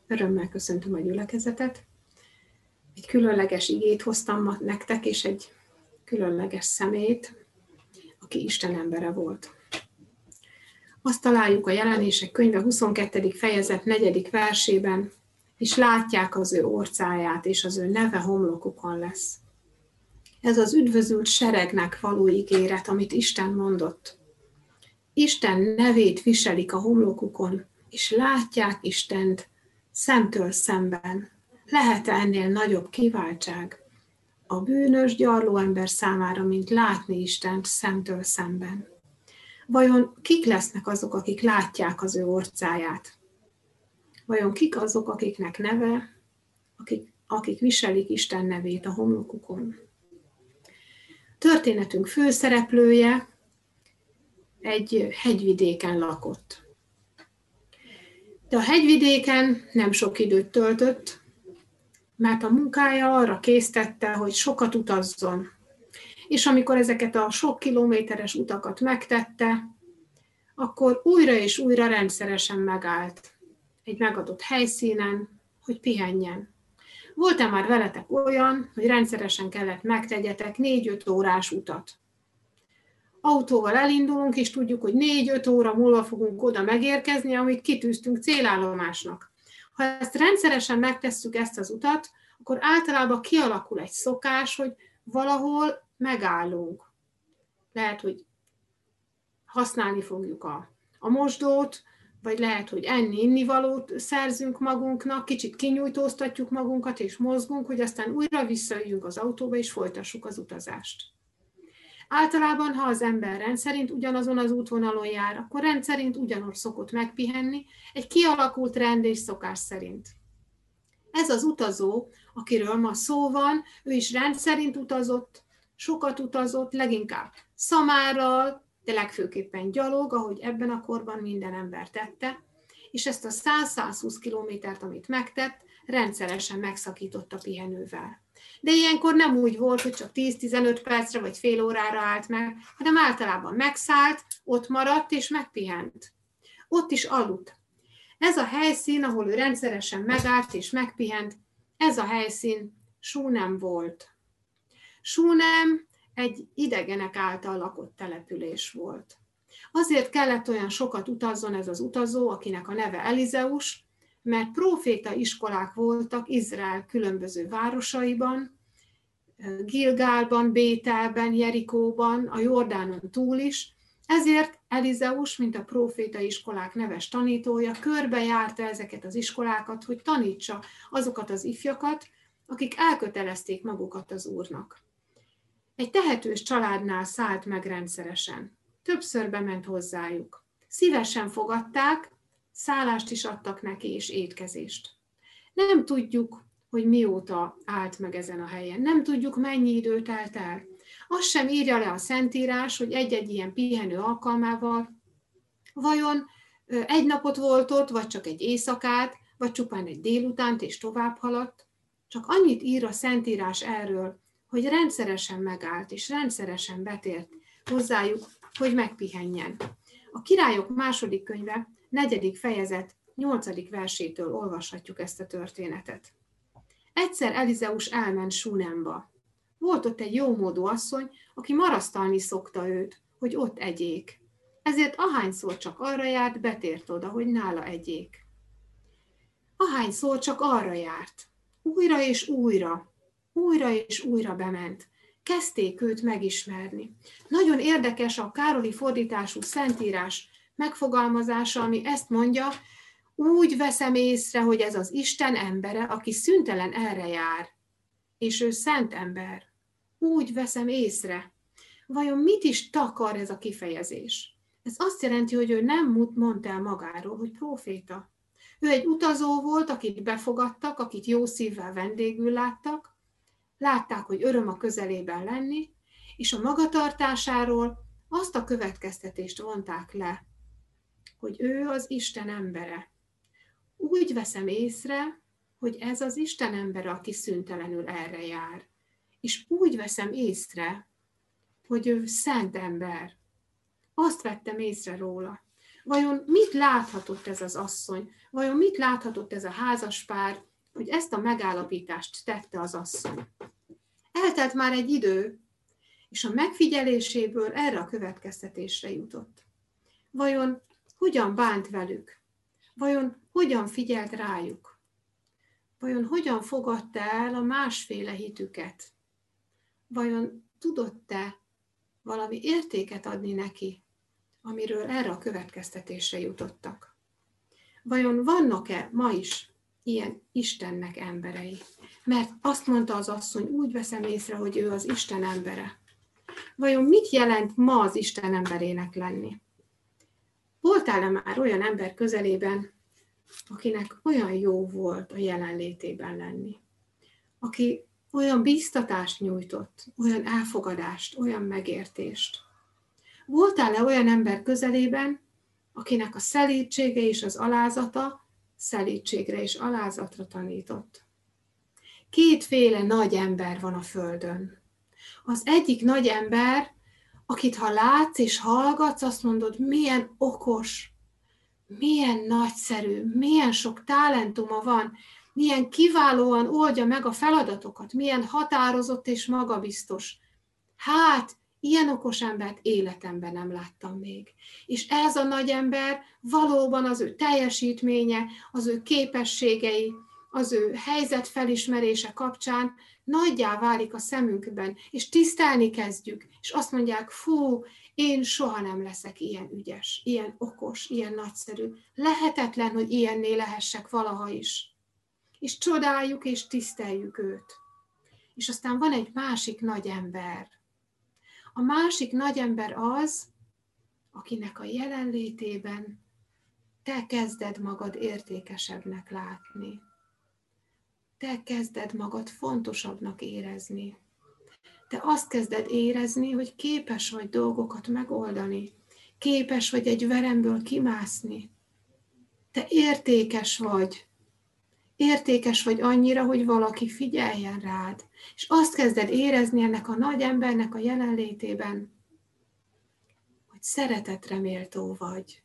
Örömmel köszöntöm a gyülekezetet. Egy különleges igét hoztam ma nektek, és egy különleges személyt, aki Isten embere volt. Azt találjuk a Jelenések könyve 22. fejezet 4. versében, és látják az ő orcáját, és az ő neve homlokukon lesz. Ez az üdvözült seregnek való ígéret, amit Isten mondott. Isten nevét viselik a homlokukon, és látják Istent szemtől szemben. Lehet-e ennél nagyobb kiváltság a bűnös, gyarló ember számára, mint látni Istent szemtől szemben? Vajon kik lesznek azok, akik látják az ő orcáját? Vajon kik azok, akiknek neve, akik viselik Isten nevét a homlokukon? Történetünk főszereplője egy hegyvidéken lakott. De a hegyvidéken nem sok időt töltött, mert a munkája arra késztette, hogy sokat utazzon. És amikor ezeket a sok kilométeres utakat megtette, akkor újra és újra rendszeresen megállt egy megadott helyszínen, hogy pihenjen. Volt-e már veletek olyan, hogy rendszeresen kellett megtegyetek 4-5 órás utat? Autóval elindulunk, és tudjuk, hogy 4-5 óra múlva fogunk oda megérkezni, amit kitűztünk célállomásnak. Ha ezt rendszeresen megtesszük ezt az utat, akkor általában kialakul egy szokás, hogy valahol megállunk. Lehet, hogy használni fogjuk a mosdót, vagy lehet, hogy enni-innivalót szerzünk magunknak, kicsit kinyújtóztatjuk magunkat, és mozgunk, hogy aztán újra visszaüljünk az autóba, és folytassuk az utazást. Általában, ha az ember rendszerint ugyanazon az útvonalon jár, akkor rendszerint ugyanott szokott megpihenni, egy kialakult rend és szokás szerint. Ez az utazó, akiről ma szó van, ő is rendszerint utazott, sokat utazott, leginkább szamárral, de legfőképpen gyalog, ahogy ebben a korban minden ember tette, és ezt a 100-120 kilométert, amit megtett, rendszeresen megszakította pihenővel. De ilyenkor nem úgy volt, hogy csak 10-15 percre vagy fél órára állt meg, hanem általában megszállt, ott maradt és megpihent. Ott is aludt. Ez a helyszín, ahol ő rendszeresen megállt és megpihent, ez a helyszín Súnem volt. Súnem egy idegenek által lakott település volt. Azért kellett olyan sokat utazzon ez az utazó, akinek a neve Elizeus, mert próféta iskolák voltak Izrael különböző városaiban, Gilgálban, Bételben, Jerikóban, a Jordánon túl is, ezért Elizeus, mint a próféta iskolák neves tanítója, körbejárta ezeket az iskolákat, hogy tanítsa azokat az ifjakat, akik elkötelezték magukat az Úrnak. Egy tehetős családnál szállt meg rendszeresen. Többször bement hozzájuk. Szívesen fogadták, szállást is adtak neki, és étkezést. Nem tudjuk, hogy mióta állt meg ezen a helyen. Nem tudjuk, mennyi idő telt el. Azt sem írja le a Szentírás, hogy egy-egy ilyen pihenő alkalmával vajon egy napot volt ott, vagy csak egy éjszakát, vagy csupán egy délutánt, és tovább haladt. Csak annyit ír a Szentírás erről, hogy rendszeresen megállt, és rendszeresen betért hozzájuk, hogy megpihenjen. A Királyok második könyve, 4. fejezet, 8. versétől olvashatjuk ezt a történetet. Egyszer Elizeus elment Súnemba. Volt ott egy jómódú asszony, aki marasztalni szokta őt, hogy ott egyék. Ezért ahányszor csak arra járt, betért oda, hogy nála egyék. Ahányszor csak arra járt. Újra és újra bement. Kezdték őt megismerni. Nagyon érdekes a Károli fordítású Szentírás megfogalmazása, ami ezt mondja, úgy veszem észre, hogy ez az Isten embere, aki szüntelen erre jár, és ő szent ember. Úgy veszem észre. Vajon mit is takar ez a kifejezés? Ez azt jelenti, hogy ő nem mondta el magáról, hogy próféta. Ő egy utazó volt, akit befogadtak, akit jó szívvel vendégül láttak, látták, hogy öröm a közelében lenni, és a magatartásáról azt a következtetést vonták le, hogy ő az Isten embere. Úgy veszem észre, hogy ez az Isten embere, aki szüntelenül erre jár. És úgy veszem észre, hogy ő szent ember. Azt vettem észre róla. Vajon mit láthatott ez az asszony? Vajon mit láthatott ez a házaspár, hogy ezt a megállapítást tette az asszony? Eltelt már egy idő, és a megfigyeléséből erre a következtetésre jutott. Vajon hogyan bánt velük? Vajon hogyan figyelt rájuk? Vajon hogyan fogadta el a másféle hitüket? Vajon tudott-e valami értéket adni neki, amiről erre a következtetésre jutottak? Vajon vannak-e ma is ilyen Istennek emberei? Mert azt mondta az asszony, úgy veszem észre, hogy ő az Isten embere. Vajon mit jelent ma az Isten emberének lenni? Voltál-e már olyan ember közelében, akinek olyan jó volt a jelenlétében lenni? Aki olyan bíztatást nyújtott, olyan elfogadást, olyan megértést? Voltál-e olyan ember közelében, akinek a szelídsége és az alázata szelídségre és alázatra tanított? Kétféle nagy ember van a földön. Az egyik nagy ember, akit ha látsz és hallgatsz, azt mondod, milyen okos, milyen nagyszerű, milyen sok talentuma van, milyen kiválóan oldja meg a feladatokat, milyen határozott és magabiztos. Hát, ilyen okos embert életemben nem láttam még. És ez a nagy ember valóban az ő teljesítménye, az ő képességei, az ő helyzet felismerése kapcsán nagyjá válik a szemünkben, és tisztelni kezdjük, és azt mondják, fú, én soha nem leszek ilyen ügyes, ilyen okos, ilyen nagyszerű. Lehetetlen, hogy ilyenné lehessek valaha is. És csodáljuk, és tiszteljük őt. És aztán van egy másik nagy ember. A másik nagy ember az, akinek a jelenlétében te kezded magad értékesebbnek látni. Te kezded magad fontosabbnak érezni. Te azt kezded érezni, hogy képes vagy dolgokat megoldani. Képes vagy egy veremből kimászni. Te értékes vagy. Értékes vagy annyira, hogy valaki figyeljen rád. És azt kezded érezni ennek a nagy embernek a jelenlétében, hogy szeretetre méltó vagy.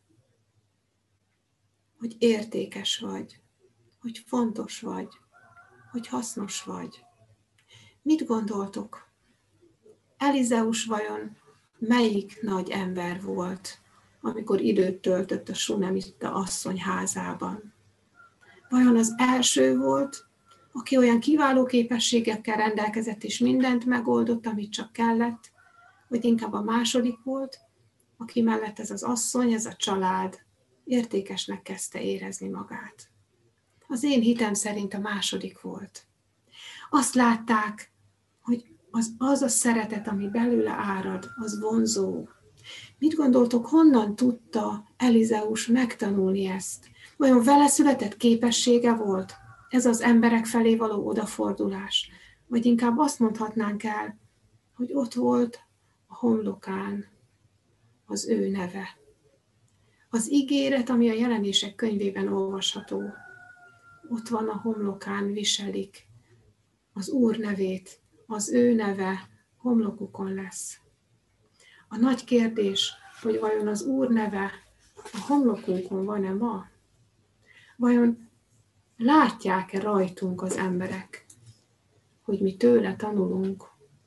Hogy értékes vagy. Hogy fontos vagy. Hogy hasznos vagy. Mit gondoltok? Elizeus vajon melyik nagy ember volt, amikor időt töltött a sunemita asszony házában? Vajon az első volt, aki olyan kiváló képességekkel rendelkezett, és mindent megoldott, amit csak kellett, vagy inkább a második volt, aki mellett ez az asszony, ez a család értékesnek kezdte érezni magát? Az én hitem szerint a második volt. Azt látták, hogy az a szeretet, ami belőle árad, az vonzó. Mit gondoltok, honnan tudta Elizeus megtanulni ezt? Vajon vele született képessége volt? Ez az emberek felé való odafordulás? Vagy inkább azt mondhatnánk el, hogy ott volt a homlokán az ő neve. Az ígéret, ami a Jelenések könyvében olvasható. Ott van a homlokán, viselik az Úr nevét, az ő neve homlokukon lesz. A nagy kérdés, hogy vajon az Úr neve a homlokunkon van-e ma? Vajon látják-e rajtunk az emberek, hogy mi tőle tanulunk?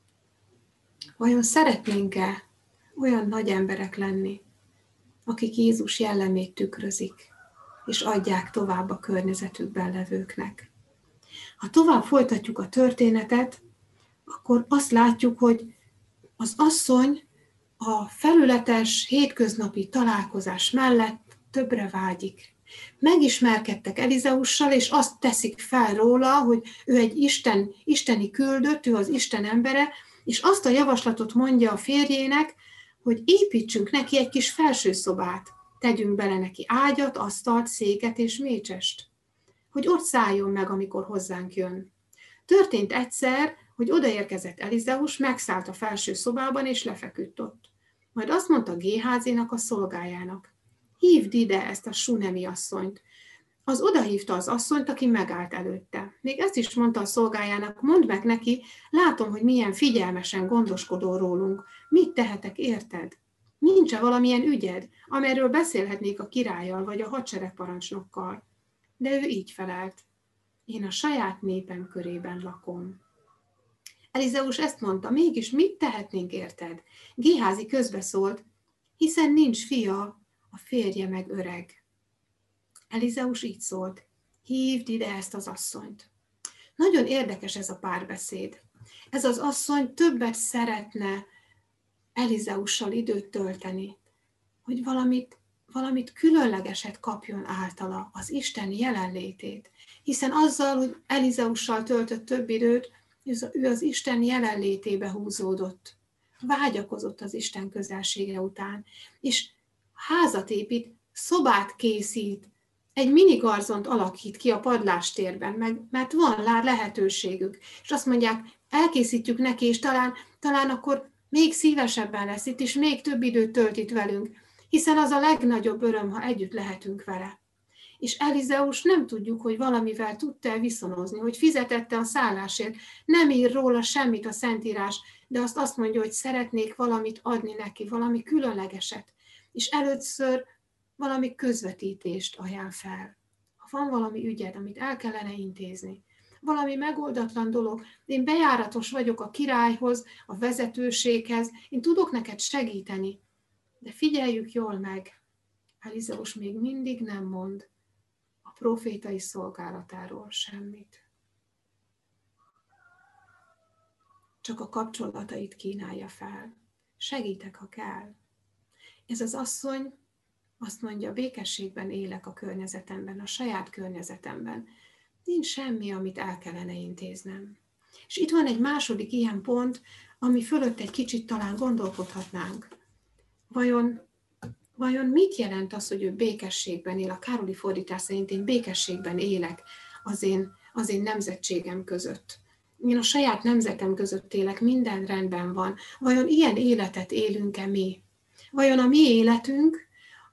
Vajon szeretnénk-e olyan nagy emberek lenni, akik Jézus jellemét tükrözik, és adják tovább a környezetükben levőknek? Ha tovább folytatjuk a történetet, akkor azt látjuk, hogy az asszony a felületes, hétköznapi találkozás mellett többre vágyik. Megismerkedtek Elizeussal, és azt teszik fel róla, hogy ő egy isteni küldött, ő az Isten embere, és azt a javaslatot mondja a férjének, hogy építsünk neki egy kis felsőszobát, tegyünk bele neki ágyat, asztalt, széket és mécsest, hogy ott szálljon meg, amikor hozzánk jön. Történt egyszer, hogy odaérkezett Elizeus, megszállt a felső szobában, és lefeküdt ott. Majd azt mondta Géházénak, a szolgájának, hívd ide ezt a sunemi asszonyt. Az odahívta az asszonyt, aki megállt előtte. Még ezt is mondta a szolgájának, mondd meg neki, látom, hogy milyen figyelmesen gondoskodol rólunk. Mit tehetek, érted? Nincs-e valamilyen ügyed, amelyről beszélhetnék a királlyal vagy a hadseregparancsnokkal? De ő így felelt. Én a saját népem körében lakom. Elizeus ezt mondta, mégis mit tehetnénk érted? Géházi közbeszólt, hiszen nincs fia, a férje meg öreg. Elizeus így szólt, hívd ide ezt az asszonyt. Nagyon érdekes ez a párbeszéd. Ez az asszony többet szeretne Elizeussal időt tölteni, hogy valamit különlegeset kapjon általa, az Isten jelenlétét. Hiszen azzal, hogy Elizeussal töltött több időt, ő az Isten jelenlétébe húzódott. Vágyakozott az Isten közelsége után, és házat épít, szobát készít, egy minigarzont alakít ki a padlástérben, mert van lehetőségük. És azt mondják, elkészítjük neki, és talán akkor még szívesebben lesz itt, és még több időt tölt itt velünk, hiszen az a legnagyobb öröm, ha együtt lehetünk vele. És Elizeus nem tudjuk, hogy valamivel tudta viszonozni, hogy fizetette a szállásért, nem ír róla semmit a Szentírás, de azt mondja, hogy szeretnék valamit adni neki, valami különlegeset. És először valami közvetítést ajánl fel. Ha van valami ügyed, amit el kellene intézni, valami megoldatlan dolog, én bejáratos vagyok a királyhoz, a vezetőséghez, én tudok neked segíteni, de figyeljük jól meg, Elizeus még mindig nem mond a profétai szolgálatáról semmit. Csak a kapcsolatait kínálja fel. Segítek, ha kell. Ez az asszony azt mondja, békességben élek a környezetemben, a saját környezetemben. Nincs semmi, amit el kellene intéznem. És itt van egy második ilyen pont, ami fölött egy kicsit talán gondolkodhatnánk. Vajon mit jelent az, hogy ő békességben él? A Károli fordítás szerint én békességben élek az én nemzetségem között. Én a saját nemzetem között élek, minden rendben van. Vajon ilyen életet élünk-e mi? Vajon a mi életünk,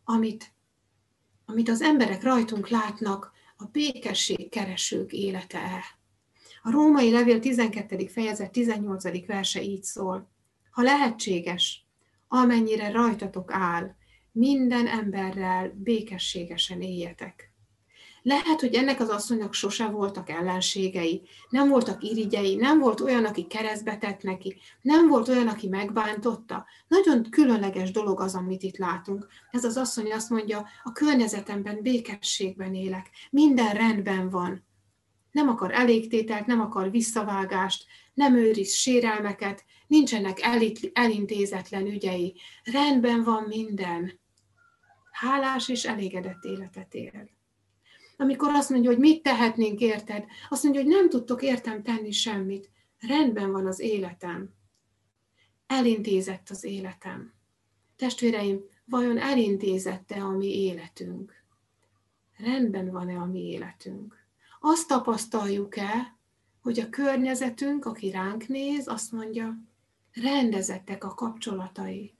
amit az emberek rajtunk látnak, a békesség keresők élete-e? A Római Levél 12. fejezet 18. verse így szól. Ha lehetséges, amennyire rajtatok áll, minden emberrel békességesen éljetek. Lehet, hogy ennek az asszonynak sose voltak ellenségei, nem voltak irigyei, nem volt olyan, aki keresztbe tett neki, nem volt olyan, aki megbántotta. Nagyon különleges dolog az, amit itt látunk. Ez az asszony azt mondja, a környezetemben békességben élek, minden rendben van. Nem akar elégtételt, nem akar visszavágást, nem őriz sérelmeket, nincsenek elintézetlen ügyei. Rendben van minden. Hálás és elégedett életet él. Amikor azt mondja, hogy mit tehetnénk érted, azt mondja, hogy nem tudtok értem tenni semmit. Rendben van az életem. Elintézett az életem. Testvéreim, vajon elintézette a mi életünk? Rendben van-e a mi életünk? Azt tapasztaljuk-e, hogy a környezetünk, aki ránk néz, azt mondja, rendezettek a kapcsolatai.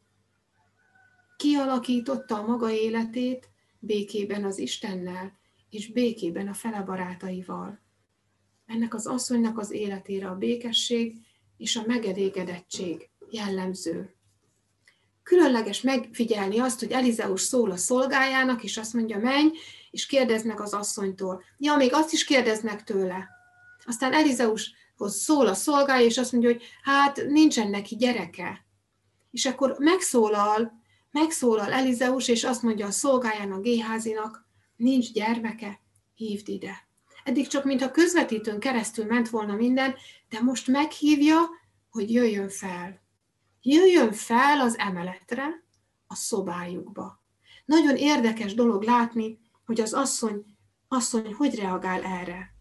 Kialakította a maga életét békében az Istennel, és békében a fele barátaival. Ennek az asszonynak az életére a békesség és a megelégedettség jellemző. Különleges megfigyelni azt, hogy Elizeus szól a szolgájának, és azt mondja, menj, és kérdezd meg az asszonytól. Ja, még azt is kérdezd meg tőle. Aztán Elizeushoz szól a szolgája, és azt mondja, hogy hát nincsen neki gyereke. És akkor megszólal Elizeus, és azt mondja a szolgájának, Géházinak, nincs gyermeke, hívd ide. Eddig csak mintha közvetítőn keresztül ment volna minden, de most meghívja, hogy jöjjön fel. Jöjjön fel az emeletre, a szobájukba. Nagyon érdekes dolog látni, hogy az asszony hogy reagál erre.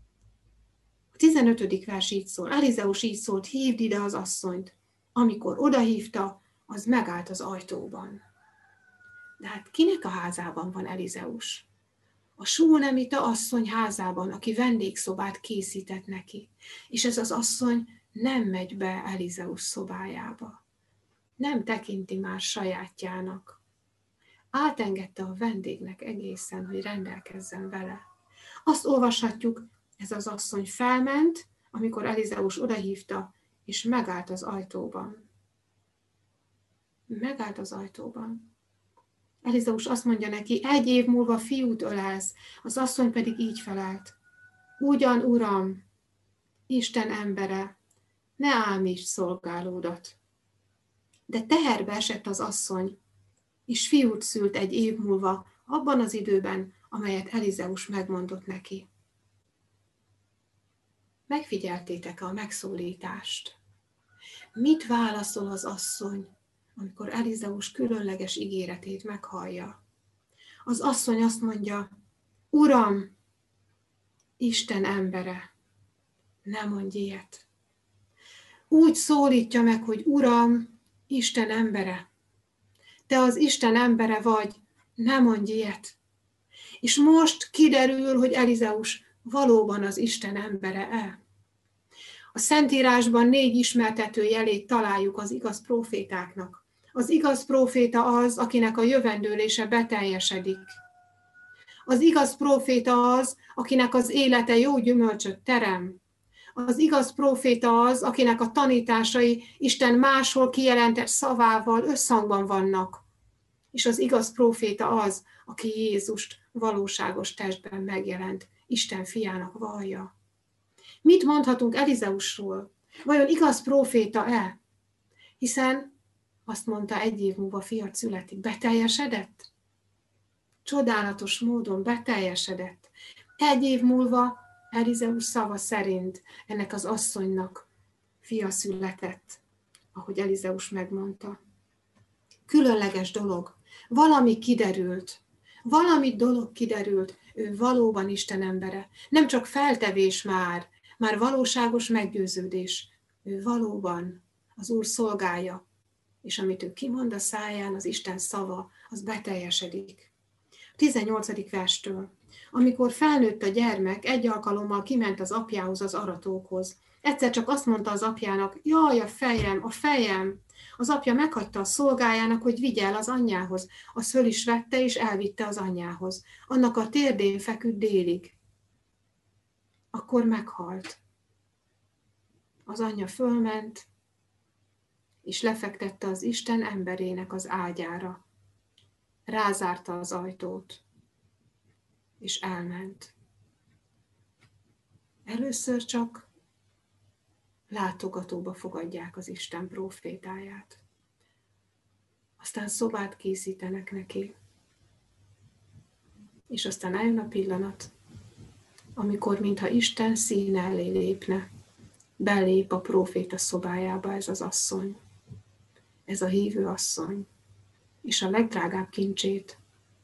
A 15. vers így szól, Elizeus így szólt, hívd ide az asszonyt. Amikor odahívta, az megállt az ajtóban. De hát kinek a házában van Elizeus? A súnemita asszony házában, aki vendégszobát készített neki. És ez az asszony nem megy be Elizeus szobájába. Nem tekinti már sajátjának. Átengedte a vendégnek egészen, hogy rendelkezzen vele. Azt olvashatjuk, ez az asszony felment, amikor Elizeus odahívta, és megállt az ajtóban. megállt az ajtóban. Elizeus azt mondja neki, 1 év múlva fiút ölelsz, az asszony pedig így felelt. Ugyan, uram, Isten embere, ne ámítsd szolgálódat. De teherbe esett az asszony, és fiút szült 1 év múlva, abban az időben, amelyet Elizeus megmondott neki. Megfigyeltétek a megszólítást? Mit válaszol az asszony, amikor Elizeus különleges ígéretét meghallja? Az asszony azt mondja, Uram, Isten embere, ne mondj ilyet. Úgy szólítja meg, hogy Uram, Isten embere. Te az Isten embere vagy, ne mondj ilyet. És most kiderül, hogy Elizeus valóban az Isten embere-e. A Szentírásban 4 ismertető jelét találjuk az igaz prófétáknak. Az igaz próféta az, akinek a jövendőlése beteljesedik. Az igaz próféta az, akinek az élete jó gyümölcsöt terem. Az igaz próféta az, akinek a tanításai Isten máshol kijelentett szavával összhangban vannak. És az igaz próféta az, aki Jézust valóságos testben megjelent, Isten fiának vallja. Mit mondhatunk Elizeusról? Vajon igaz próféta-e? Hiszen azt mondta, 1 év múlva fiat születik. Beteljesedett? Csodálatos módon beteljesedett. 1 év múlva Elizeus szava szerint ennek az asszonynak fia született, ahogy Elizeus megmondta. Különleges dolog. Valami kiderült. Valami dolog kiderült. Ő valóban Isten embere. Nem csak feltevés már valóságos meggyőződés. Ő valóban az Úr szolgája. És amit ő kimond a száján, az Isten szava, az beteljesedik. 18. verstől. Amikor felnőtt a gyermek, egy alkalommal kiment az apjához az aratókhoz. Egyszer csak azt mondta az apjának, jaj, a fejem. Az apja meghagyta a szolgájának, hogy vigye el az anyjához. Az föl is vette, és elvitte az anyjához. Annak a térdén feküdt délig. Akkor meghalt. Az anyja fölment, és lefektette az Isten emberének az ágyára. Rázárta az ajtót, és elment. Először csak látogatóba fogadják az Isten prófétáját. Aztán szobát készítenek neki. És aztán eljön a pillanat, amikor mintha Isten színe elé lépne, belép a próféta szobájába ez az asszony, ez a hívő asszony, és a legdrágább kincsét,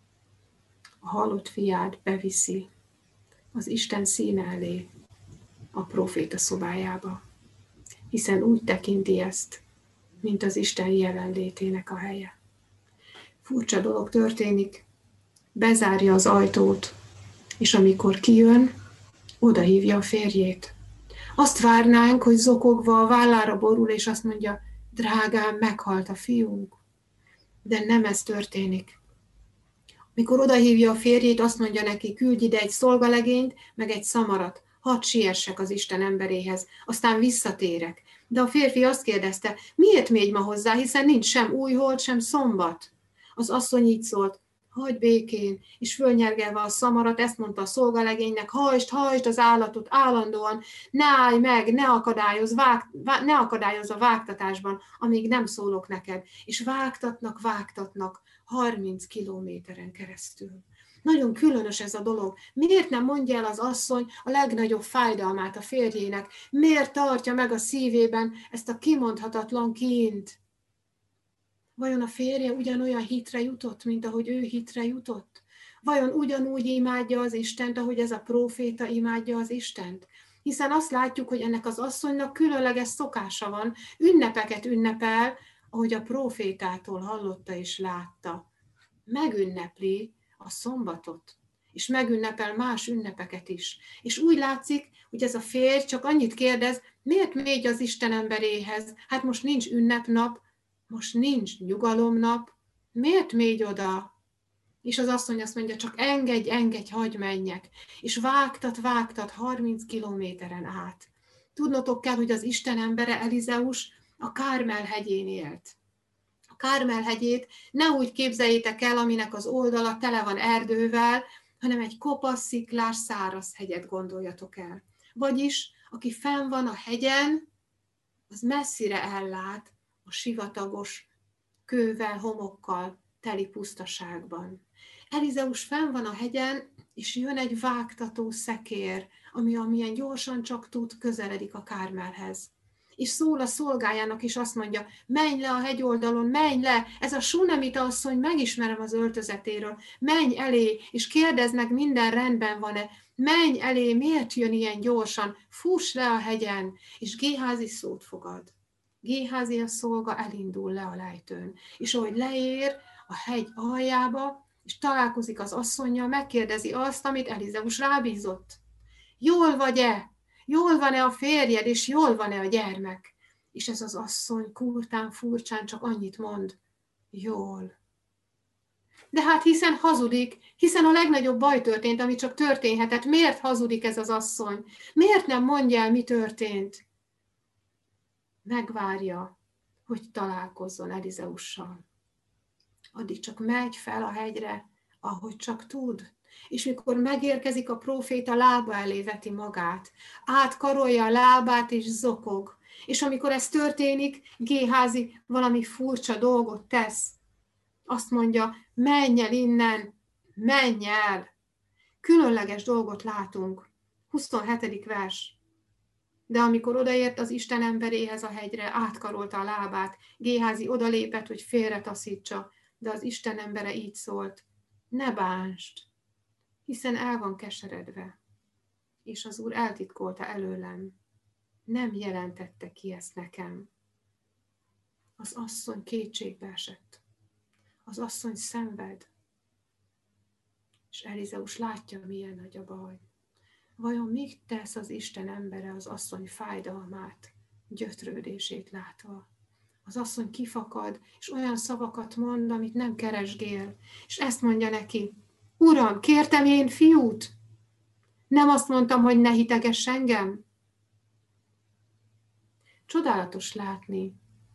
a halott fiát beviszi az Isten színe elé, a próféta szobájába, hiszen úgy tekinti ezt, mint az Isten jelenlétének a helye. Furcsa dolog történik, bezárja az ajtót, és amikor kijön, odahívja a férjét. Azt várnánk, hogy zokogva a vállára borul, és azt mondja, drágám, meghalt a fiunk. De nem ez történik. Mikor odahívja a férjét, azt mondja neki, küldj ide egy szolgalegényt, meg egy szamarat, hadd siessek az Isten emberéhez, aztán visszatérek. De a férfi azt kérdezte, miért mégy ma hozzá, hiszen nincs sem újhold, sem szombat. Az asszony így szólt, hagyd békén, és fölnyergelve a szamarat, ezt mondta a szolgalegénynek, hajtsd az állatot állandóan, ne állj meg, ne akadályozz a vágtatásban, amíg nem szólok neked. És vágtatnak 30 kilométeren keresztül. Nagyon különös ez a dolog. Miért nem mondja el az asszony a legnagyobb fájdalmát a férjének? Miért tartja meg a szívében ezt a kimondhatatlan kínt? Vajon a férje ugyanolyan hitre jutott, mint ahogy ő hitre jutott? Vajon ugyanúgy imádja az Istent, ahogy ez a próféta imádja az Istent? Hiszen azt látjuk, hogy ennek az asszonynak különleges szokása van, ünnepeket ünnepel, ahogy a prófétától hallotta és látta. Megünnepli a szombatot, és megünnepel más ünnepeket is. És úgy látszik, hogy ez a férj csak annyit kérdez, miért megy az Isten emberéhez? Hát most nincs ünnepnap, most nincs nyugalomnap, miért megy oda? És az asszony azt mondja, csak engedj, hagyj menjek. És vágtat 30 kilométeren át. Tudnotok kell, hogy az Isten embere Elizeus a Kármel hegyén élt. A Kármel-hegyét ne úgy képzeljétek el, aminek az oldala tele van erdővel, hanem egy kopasz, sziklás, száraz hegyet gondoljatok el. Vagyis, aki fenn van a hegyen, az messzire ellát a sivatagos, kővel, homokkal teli pusztaságban. Elizeus fenn van a hegyen, és jön egy vágtató szekér, ami amilyen gyorsan csak tud, közeledik a Kármelhez. És szól a szolgájának, és azt mondja, menj le a hegyoldalon, menj le, ez a Sunemita asszony, megismerem az öltözetéről, menj elé, és kérdezd meg, minden rendben van-e, menj elé, miért jön ilyen gyorsan, fuss le a hegyen, és Géházi szót fogad. Géházi a szolga elindul le a lejtőn, és ahogy leér a hegy aljába, és találkozik az asszonnyal, megkérdezi azt, amit Elizeus rábízott. Jól vagy-e? Jól van-e a férjed, és jól van-e a gyermek? És ez az asszony kurtán, furcsán csak annyit mond, jól. De hát hiszen hazudik, hiszen a legnagyobb baj történt, ami csak történhetett. Miért hazudik ez az asszony? Miért nem mondja el, mi történt? Megvárja, hogy találkozzon Elizeussal. Addig csak megy fel a hegyre, ahogy csak tud. És mikor megérkezik a próféta, lába elé veti magát. Átkarolja a lábát, és zokog. És amikor ez történik, Géházi valami furcsa dolgot tesz. Azt mondja, menj el innen, menj el. Különleges dolgot látunk. 27. vers. De amikor odaért az Isten emberéhez a hegyre, átkarolta a lábát, Géházi odalépett, hogy félretaszítsa, de az Isten embere így szólt, ne bánst, hiszen el van keseredve, és az Úr eltitkolta előlem, nem jelentette ki ezt nekem. Az asszony kétségbe esett, az asszony szenved, és Elizeus látja, milyen nagy a baj. Vajon mit tesz az Isten embere az asszony fájdalmát, gyötrődését látva? Az asszony kifakad, és olyan szavakat mond, amit nem keresgél. És ezt mondja neki, Uram, kértem én fiút? Nem azt mondtam, hogy ne hitegess engem? Csodálatos látni,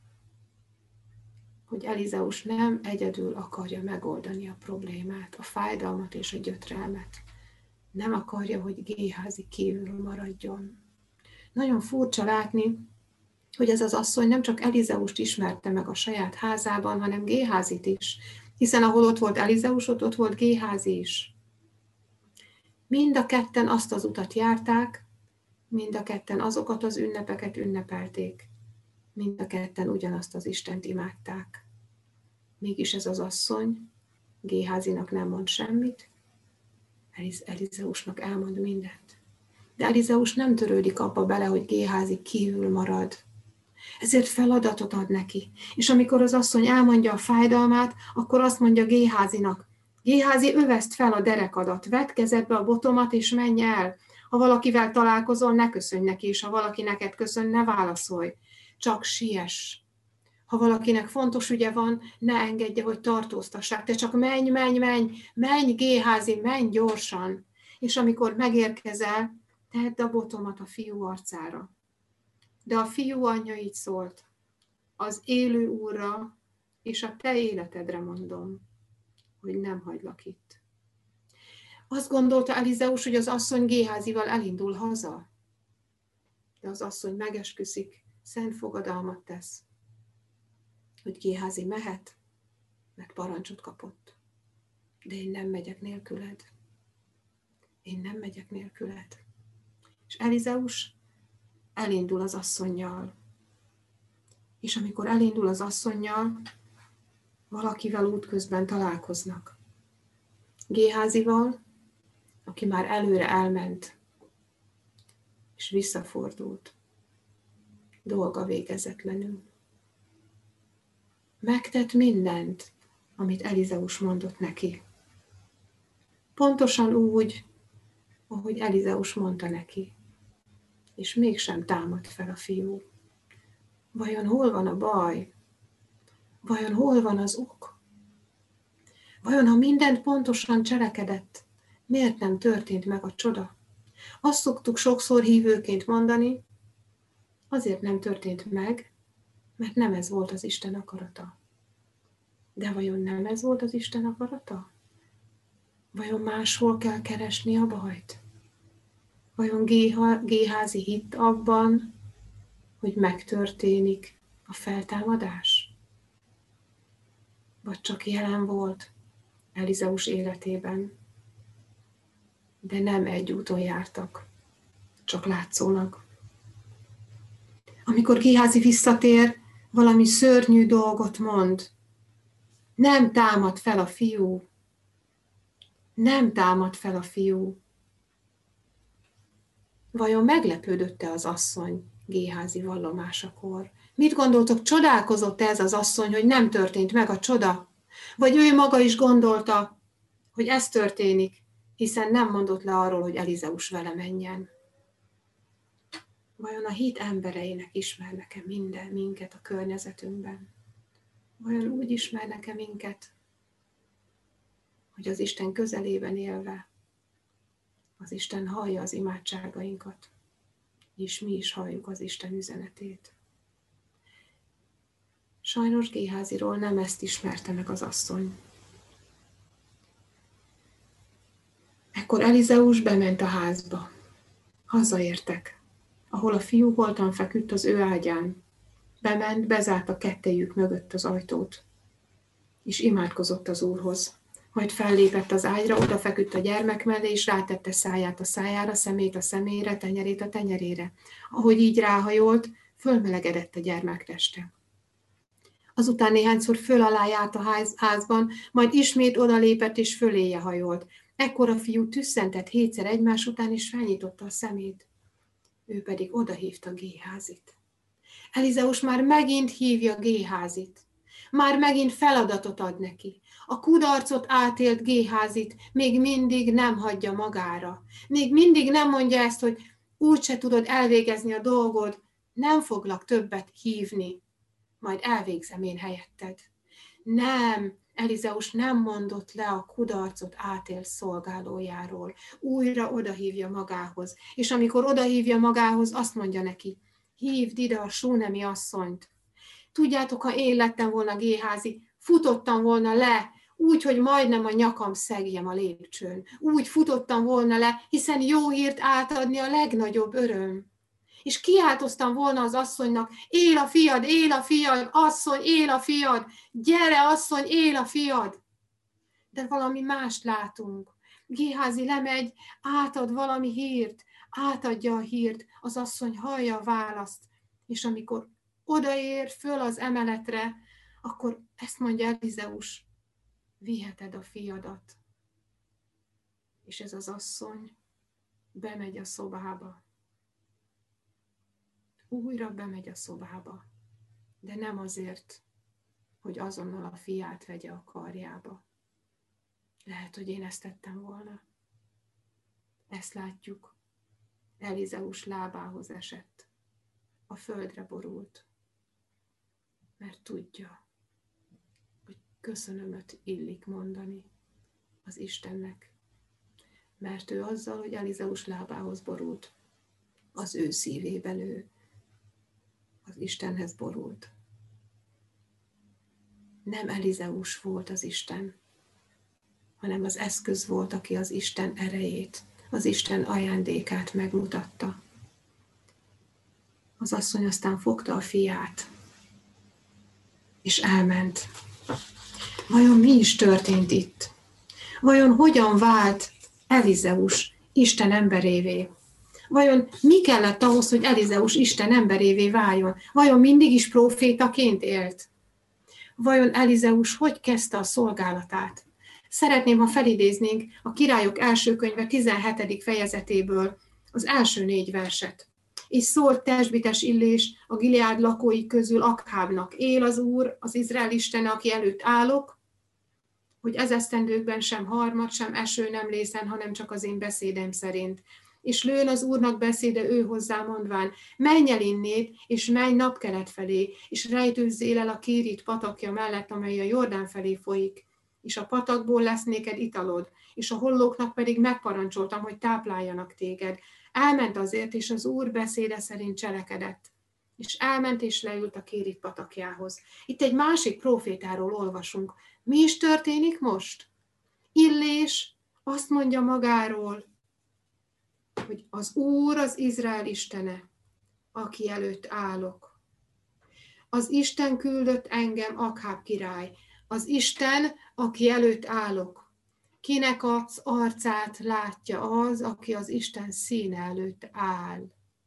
hogy Elizeus nem egyedül akarja megoldani a problémát, a fájdalmat és a gyötrelmet. Nem akarja, hogy Géházi kívül maradjon. Nagyon furcsa látni, hogy ez az asszony nem csak Elizeust ismerte meg a saját házában, hanem Géházit is, hiszen ahol ott volt Elizeus, ott volt Géházi is. Mind a ketten azt az utat járták, mind a ketten azokat az ünnepeket ünnepelték, mind a ketten ugyanazt az Istent imádták. Mégis ez az asszony Géházinak nem mond semmit, Elizeusnak elmond mindent. De Elizeus nem törődik abba bele, hogy Géházi kívül marad. Ezért feladatot ad neki. És amikor az asszony elmondja a fájdalmát, akkor azt mondja Géházinak, Géházi, öveszd fel a derekadat, vedd kezedbe a botomat, és menj el. Ha valakivel találkozol, ne köszönj neki, és ha valaki neked köszön, ne válaszolj. Csak siess. Ha valakinek fontos ügye van, ne engedje, hogy tartóztassák. Te csak menj, Géházi, menj gyorsan. És amikor megérkezel, tedd a botomat a fiú arcára. De a fiú anyja így szólt, az élő Úrra és a te életedre mondom, hogy nem hagylak itt. Azt gondolta Elizeus, hogy az asszony Géházival elindul haza. De az asszony megesküszik, szent fogadalmat tesz, hogy Géházi mehet, mert parancsot kapott. De én nem megyek nélküled. Én nem megyek nélküled. És Elizeus elindul az asszonnyal. És amikor elindul az asszonnyal, valakivel útközben találkoznak. Géházival, aki már előre elment, és visszafordult. Dolga végezetlenül. Megtett mindent, amit Elizeus mondott neki. Pontosan úgy, ahogy Elizeus mondta neki. És mégsem támad fel a fiú. Vajon hol van a baj? Vajon hol van az ok? Vajon, ha mindent pontosan cselekedett, miért nem történt meg a csoda? Azt szoktuk sokszor hívőként mondani, azért nem történt meg, mert nem ez volt az Isten akarata. De vajon nem ez volt az Isten akarata? Vajon máshol kell keresni a bajt? Vajon Géházi hitt abban, hogy megtörténik a feltámadás? Vagy csak jelen volt Elizeus életében, de nem egy úton jártak, csak látszólag. Amikor Géházi visszatér, valami szörnyű dolgot mond. Nem támad fel a fiú. Nem támad fel a fiú. Vajon meglepődött-e az asszony Géházi vallomásakor? Mit gondoltok, csodálkozott ez az asszony, hogy nem történt meg a csoda? Vagy ő maga is gondolta, hogy ez történik, hiszen nem mondott le arról, hogy Elizeus vele menjen? Vajon a hit embereinek ismernek-e minket a környezetünkben? Vajon úgy ismernek-e minket, hogy az Isten közelében élve az Isten hallja az imádságainkat, és mi is halljuk az Isten üzenetét? Sajnos Géháziról nem ezt ismerte meg az asszony. Ekkor Elizeus bement a házba. Hazaértek, ahol a fiú holtan feküdt az ő ágyán. Bement, bezárta kettejük mögött az ajtót, és imádkozott az Úrhoz. Majd fellépett az ágyra, odafeküdt a gyermek mellé, és rátette száját a szájára, szemét a szemére, tenyerét a tenyerére. Ahogy így ráhajolt, fölmelegedett a gyermek teste. Azután néhányszor föl alá járt a házban, majd ismét odalépett és föléje hajolt. Ekkor a fiú tüsszentett 7-szer egymás után, és felnyitotta a szemét. Ő pedig odahívta Géházit. Elizeus már megint hívja Géházit. Már megint feladatot ad neki. A kudarcot átélt Géházit még mindig nem hagyja magára. Még mindig nem mondja ezt, hogy úgyse tudod elvégezni a dolgod, nem foglak többet hívni, majd elvégzem én helyetted. Nem, Elizeus nem mondott le a kudarcot átélt szolgálójáról. Újra odahívja magához, és amikor odahívja magához, azt mondja neki, hívd ide a súnemi asszonyt. Tudjátok, ha én lettem volna Géházi, futottam volna le, úgy, hogy majdnem a nyakam szegjem a lépcsőn. Úgy futottam volna le, hiszen jó hírt átadni a legnagyobb öröm. És kiáltoztam volna az asszonynak, él a fiad, asszony, él a fiad, gyere asszony, él a fiad. De valami mást látunk. Géházi lemegy, átad valami hírt, átadja a hírt, az asszony hallja a választ, és amikor odaér föl az emeletre, akkor ezt mondja Elizeus, viheted a fiadat. És ez az asszony bemegy a szobába. Újra bemegy a szobába, de nem azért, hogy azonnal a fiát vegye a karjába. Lehet, hogy én ezt tettem volna. Ezt látjuk. Elizeus lábához esett. A földre borult. Mert tudja, hogy köszönömöt illik mondani az Istennek. Mert ő azzal, hogy Elizeus lábához borult, az ő szívében ő az Istenhez borult. Nem Elizeus volt az Isten, hanem az eszköz volt, aki az Isten erejét, az Isten ajándékát megmutatta. Az asszony aztán fogta a fiát, és elment. Vajon mi is történt itt? Vajon hogyan vált Elizeus Isten emberévé? Vajon mi kellett ahhoz, hogy Elizeus Isten emberévé váljon? Vajon mindig is prófétaként élt? Vajon Elizeus hogy kezdte a szolgálatát? Szeretném, ha felidéznénk a Királyok első könyve 17. fejezetéből az első 4 verset. És szólt Tesbites Illés a Gileád lakói közül Akhábnak, él az Úr, az Izrael Istene, aki előtt állok, hogy ez esztendőkben sem harmad, sem eső nem lészen, hanem csak az én beszédem szerint. És lőn az Úrnak beszéde ő hozzá mondván, menj el innét, és menj napkelet felé, és rejtőzzél el a Kérit patakja mellett, amely a Jordán felé folyik. És a patakból lesz néked italod, és a hollóknak pedig megparancsoltam, hogy tápláljanak téged. Elment azért, és az Úr beszéde szerint cselekedett. és elment és leült a Kérit patakjához. Itt egy másik prófétáról olvasunk. Mi is történik most? Illés azt mondja magáról, hogy az Úr az Izrael istene, aki előtt állok. Az Isten küldött engem, Akháb király. Az Isten, aki előtt állok. Kinek az arcát látja az, aki az Isten színe előtt áll.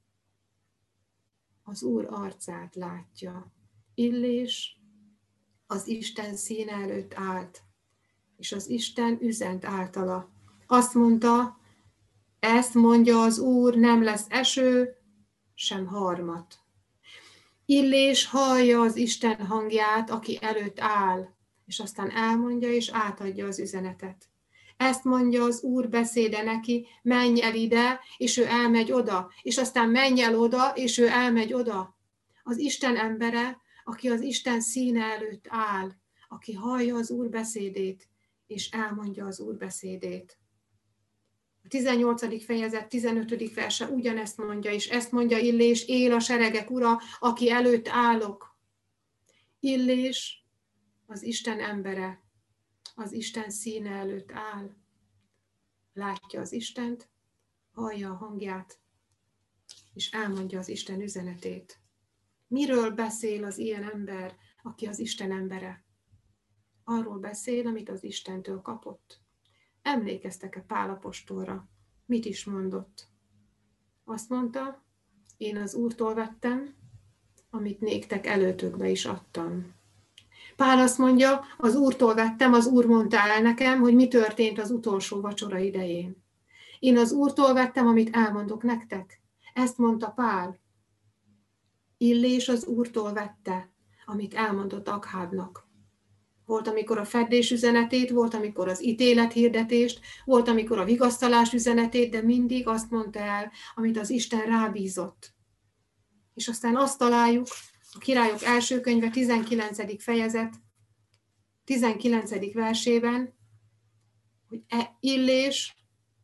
Az Úr arcát látja. Illés az Isten színe előtt állt, és az Isten üzent általa. Azt mondta, ezt mondja az Úr, nem lesz eső, sem harmat. Illés hallja az Isten hangját, aki előtt áll, és aztán elmondja és átadja az üzenetet. Ezt mondja az Úr beszéde neki, menj el ide, és ő elmegy oda, és aztán menj el oda, és ő elmegy oda. Az Isten embere, aki az Isten színe előtt áll, aki hallja az Úr beszédét, és elmondja az Úr beszédét. A 18. fejezet 15. verse ugyanezt mondja, és ezt mondja Illés, él a seregek ura, aki előtt állok. Illés az Isten embere, az Isten színe előtt áll. Látja az Istent, hallja a hangját, és elmondja az Isten üzenetét. Miről beszél az ilyen ember, aki az Isten embere? Arról beszél, amit az Istentől kapott. Emlékeztek-e Pál apostolra? Mit is mondott? Azt mondta, én az Úrtól vettem, amit néktek előtökbe is adtam. Pál azt mondja, az Úrtól vettem, az Úr mondta el nekem, hogy mi történt az utolsó vacsora idején. Én az Úrtól vettem, amit elmondok nektek. Ezt mondta Pál. Illés az Úrtól vette, amit elmondott Akhábnak. Volt, amikor a feddés üzenetét, volt, amikor az ítélethirdetést, volt, amikor a vigasztalás üzenetét, de mindig azt mondta el, amit az Isten rábízott. És aztán azt találjuk, a Királyok első könyve 19. fejezet 19. versében, hogy Illés,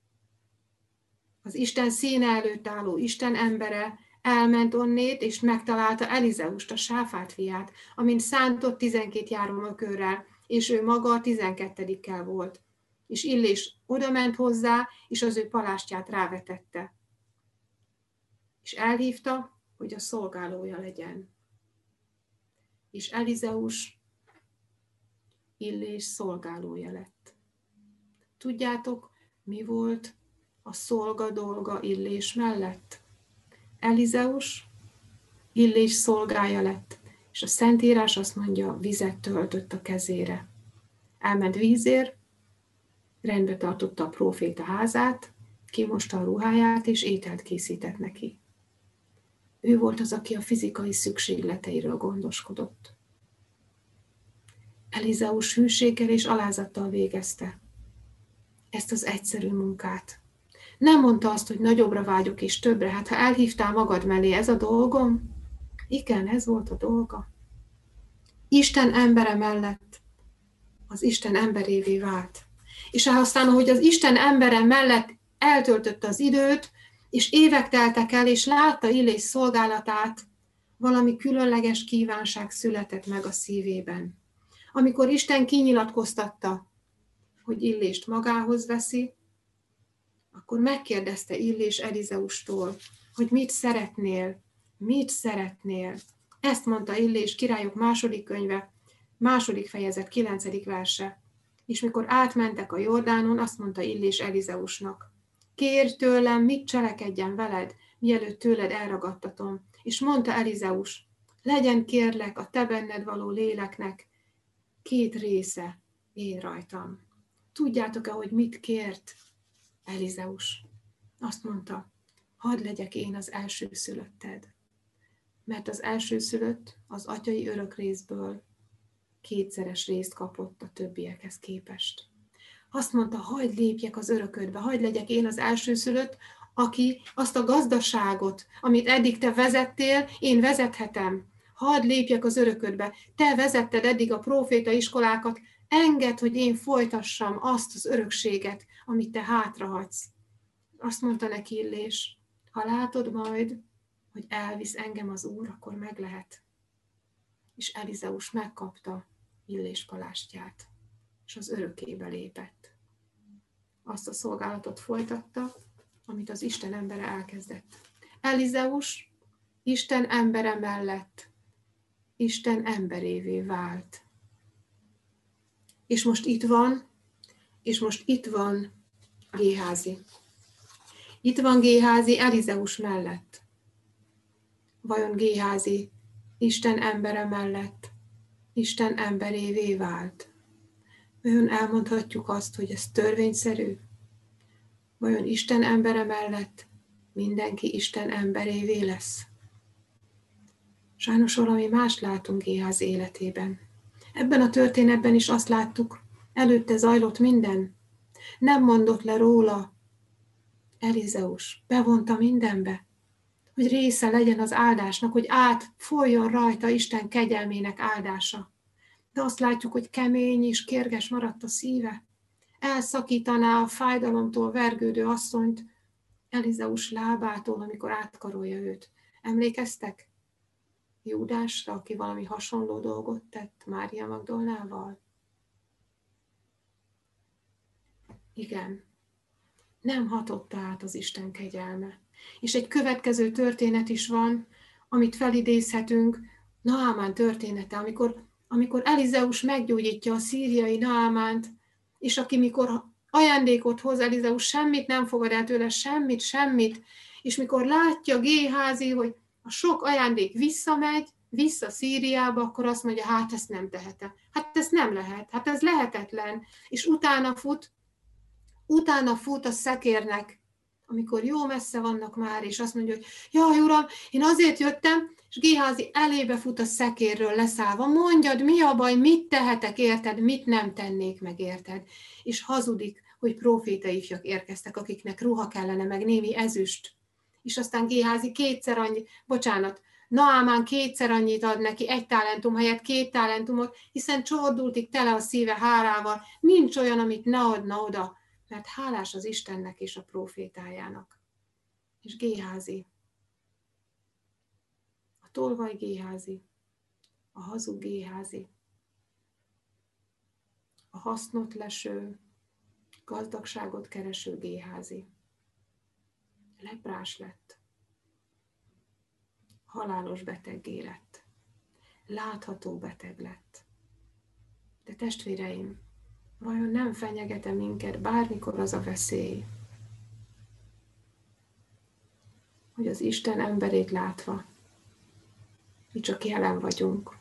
az Isten színe előtt álló Isten embere elment onnét, és megtalálta Elizeust, a Sáfát fiát, amint szántott 12 járomökörrel, és ő maga a 12-kel volt. És Illés odament hozzá, és az ő palástját rávetette. És elhívta, hogy a szolgálója legyen. És Elizeus Illés szolgálója lett. Tudjátok, mi volt a szolga dolga Illés mellett? Elizeus Illés szolgája lett, és a Szentírás azt mondja, vizet töltött a kezére. Elment vízért, rendbe tartotta a próféta házát, kimosta a ruháját, és ételt készített neki. Ő volt az, aki a fizikai szükségleteiről gondoskodott. Elizeus hűséggel és alázattal végezte ezt az egyszerű munkát. Nem mondta azt, hogy nagyobbra vágyok és többre. Hát ha elhívtál magad mellé, ez a dolgom? Igen, ez volt a dolga. Isten embere mellett az Isten emberévé vált. És aztán, ahogy az Isten embere mellett eltöltötte az időt, és évek teltek el, és látta Illés szolgálatát, valami különleges kívánság született meg a szívében. Amikor Isten kinyilatkoztatta, hogy Illést magához veszi, akkor megkérdezte Illés Elizeustól, hogy mit szeretnél. Ezt mondta Illés, Királyok második könyve, második fejezet 9. verse. És mikor átmentek a Jordánon, azt mondta Illés Elizeusnak, kérj tőlem, mit cselekedjen veled, mielőtt tőled elragadtatom. És mondta Elizeus, legyen kérlek a te benned való léleknek 2 része én rajtam. Tudjátok-e, hogy mit kért Elizeus? Azt mondta, hadd legyek én az elsőszülötted. Mert az elsőszülött az atyai örökrészből 2-szeres részt kapott a többiekhez képest. Azt mondta, hadd lépjek az öröködbe, hadd legyek én az elsőszülött, aki azt a gazdaságot, amit eddig te vezettél, én vezethetem. Hadd lépjek az öröködbe. Te vezetted eddig a próféta iskolákat, engedd, hogy én folytassam azt az örökséget, amit te hátrahagysz. Azt mondta neki Illés, ha látod majd, hogy elvisz engem az Úr, akkor meg lehet. És Elizeus megkapta Illés palástját, és az örökkébe lépett. Azt a szolgálatot folytatta, amit az Isten embere elkezdett. Elizeus Isten embere mellett Isten emberévé vált. És most itt van Géházi. Itt van Géházi Elizeus mellett. Vajon Géházi Isten embere mellett Isten emberévé vált? Vajon elmondhatjuk azt, hogy ez törvényszerű? Vajon Isten embere mellett mindenki Isten emberévé lesz? Sajnos valami mást látunk Géházi életében. Ebben a történetben is azt láttuk, előtte zajlott minden. Nem mondott le róla. Elizeus bevonta mindenbe, hogy része legyen az áldásnak, hogy átfoljon rajta Isten kegyelmének áldása. De azt látjuk, hogy kemény és kérges maradt a szíve. Elszakítaná a fájdalomtól vergődő asszonyt Elizeus lábától, amikor átkarolja őt. Emlékeztek Júdásra, aki valami hasonló dolgot tett Mária Magdolnával? Igen, nem hatotta át az Isten kegyelme. És egy következő történet is van, amit felidézhetünk, Naámán története, amikor Elizeus meggyógyítja a szíriai Naámánt, és aki mikor ajándékot hoz, Elizeus semmit nem fogad el tőle, semmit, és mikor látja Géházi, hogy a sok ajándék vissza Szíriába, akkor azt mondja, hát ezt nem tehetem. Hát ez nem lehet, hát ez lehetetlen. És utána fut a szekérnek, amikor jó messze vannak már, és azt mondja, hogy jaj, uram, én azért jöttem, és Géházi elébe fut a szekérről leszállva, mondjad, mi a baj, mit tehetek érted, mit nem tennék meg érted. És hazudik, hogy próféta ifjak érkeztek, akiknek ruha kellene, meg némi ezüst. És aztán Géházi Naámán kétszer annyit ad neki, 1 talentum helyett 2 talentumot, hiszen csordultig tele a szíve hálával, nincs olyan, amit ne adna oda, mert hálás az Istennek és a prófétájának. És Géházi, a tolvaj Géházi, a hazug Géházi, a hasznot leső, gazdagságot kereső Géházi leprás lett, halálos beteggé lett, látható beteg lett. De testvéreim, vajon nem fenyegete minket bármikor az a veszély, hogy az Isten emberét látva mi csak jelen vagyunk.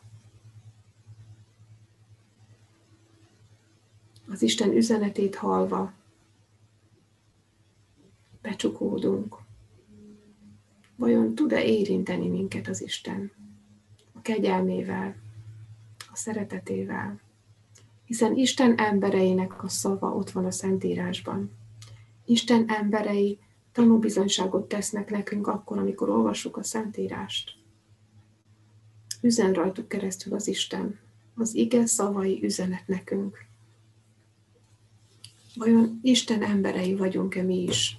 Az Isten üzenetét hallva becsukódunk. Vajon tud-e érinteni minket az Isten a kegyelmével, a szeretetével? Hiszen Isten embereinek a szava ott van a Szentírásban. Isten emberei tanúbizonyságot tesznek nekünk akkor, amikor olvassuk a Szentírást. Üzen rajtuk keresztül az Isten, az ige szavai üzenet nekünk. Vajon Isten emberei vagyunk-e mi is,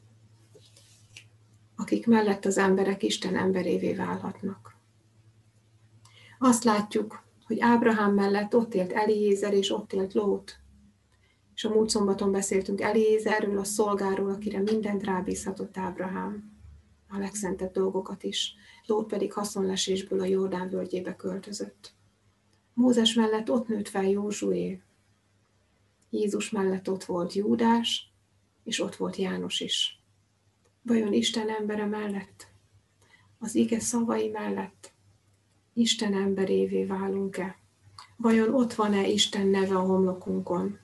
akik mellett az emberek Isten emberévé válhatnak? Azt látjuk, hogy Ábrahám mellett ott élt Eliézer, és ott élt Lót. És a múlt szombaton beszéltünk Eliézerről, a szolgáról, akire mindent rábízhatott Ábrahám, a legszentebb dolgokat is. Lót pedig haszonlesésből a Jordán völgyébe költözött. Mózes mellett ott nőtt fel Józsué. Jézus mellett ott volt Júdás, és ott volt János is. Vajon Isten embere mellett, az ige szavai mellett Isten emberévé válunk-e? Vajon ott van-e Isten neve a homlokunkon?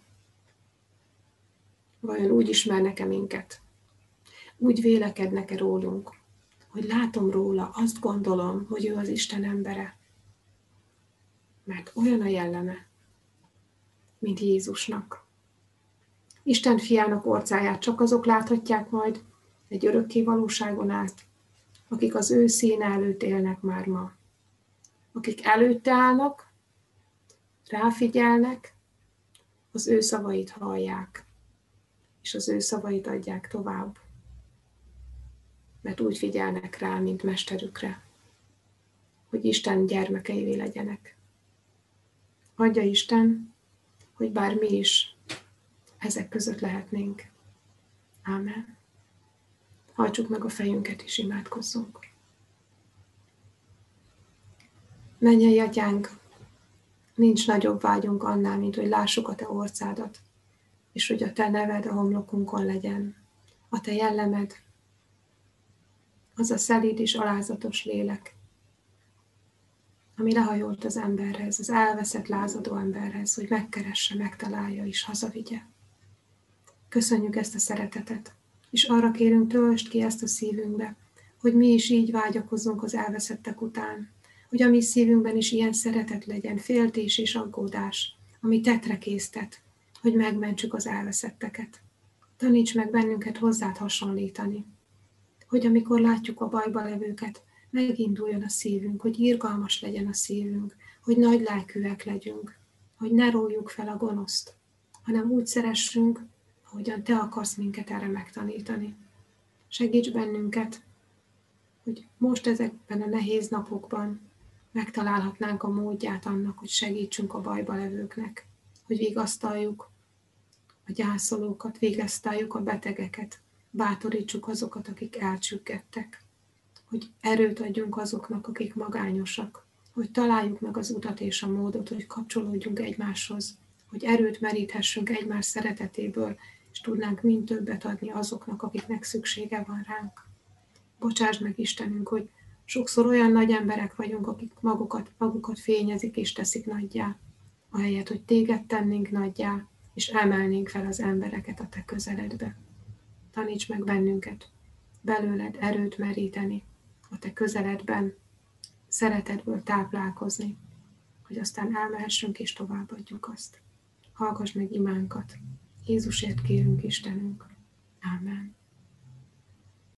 Vajon úgy ismernek-e minket? Úgy vélekednek-e rólunk, hogy látom róla, azt gondolom, hogy ő az Isten embere? Mert olyan a jelleme, mint Jézusnak. Isten fiának orcáját csak azok láthatják majd egy örökké valóságon át, akik az ő színe előtt élnek már ma. Akik előtte állnak, ráfigyelnek, az ő szavait hallják, és az ő szavait adják tovább. mert úgy figyelnek rá, mint mesterükre, hogy Isten gyermekeivé legyenek. Adja Isten, hogy bár mi is ezek között lehetnénk. Ámen. Hajtsuk meg a fejünket és imádkozzunk. Mennyei Atyánk, nincs nagyobb vágyunk annál, mint hogy lássuk a Te orcádat, és hogy a Te neved a homlokunkon legyen. A Te jellemed, az a szelíd és alázatos lélek, ami lehajolt az emberhez, az elveszett, lázadó emberhez, hogy megkeresse, megtalálja és hazavigye. Köszönjük ezt a szeretetet, és arra kérünk, töltsd ki ezt a szívünkbe, hogy mi is így vágyakozzunk az elveszettek után, hogy a mi szívünkben is ilyen szeretet legyen, féltés és aggódás, ami tetre késztet, hogy megmentsük az elveszetteket. Taníts meg bennünket hozzád hasonlítani, hogy amikor látjuk a bajba levőket, meginduljon a szívünk, hogy irgalmas legyen a szívünk, hogy nagy lelkűek legyünk, hogy ne rójuk fel a gonoszt, hanem úgy szeressünk, ahogyan Te akarsz minket erre megtanítani. Segíts bennünket, hogy most ezekben a nehéz napokban megtalálhatnánk a módját annak, hogy segítsünk a bajba levőknek, hogy vigasztaljuk a gyászolókat, vigasztaljuk a betegeket, bátorítsuk azokat, akik elcsüggedtek, hogy erőt adjunk azoknak, akik magányosak, hogy találjuk meg az utat és a módot, hogy kapcsolódjunk egymáshoz, hogy erőt meríthessünk egymás szeretetéből, és tudnánk mind többet adni azoknak, akiknek szüksége van ránk. Bocsásd meg, Istenünk, hogy sokszor olyan nagy emberek vagyunk, akik magukat fényezik és teszik nagyjá, ahelyett, hogy Téged tennénk nagyjá, és emelnénk fel az embereket a Te közeledbe. Taníts meg bennünket belőled erőt meríteni, a Te közeledben szeretetből táplálkozni, hogy aztán elmehessünk és továbbadjuk azt. Hallgass meg imánkat. Jézusért kérünk, Istenünk. Ámen.